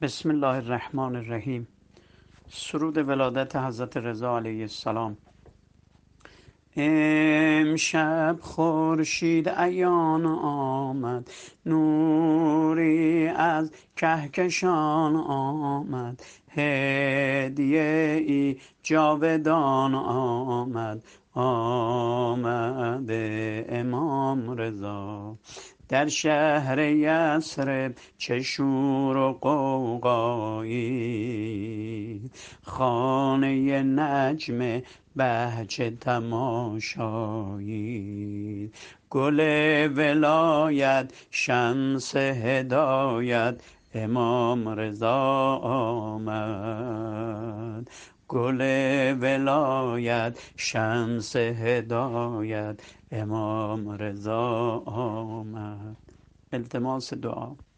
بسم الله الرحمن الرحیم. سرود ولادت حضرت رضا علیه السلام. امشب خورشید عیان آمد، نوری از کهکشان آمد، هدیه ای جاودان آمد، آمده امام رضا. در شهر یثرب چه شور و غوغایی، خانه نجم بهجه تماشایی. گل ولایت شمس هدایت امام رضا آمد. گل ولایت شمس هدایت امام رضا آمد. التماس دعا.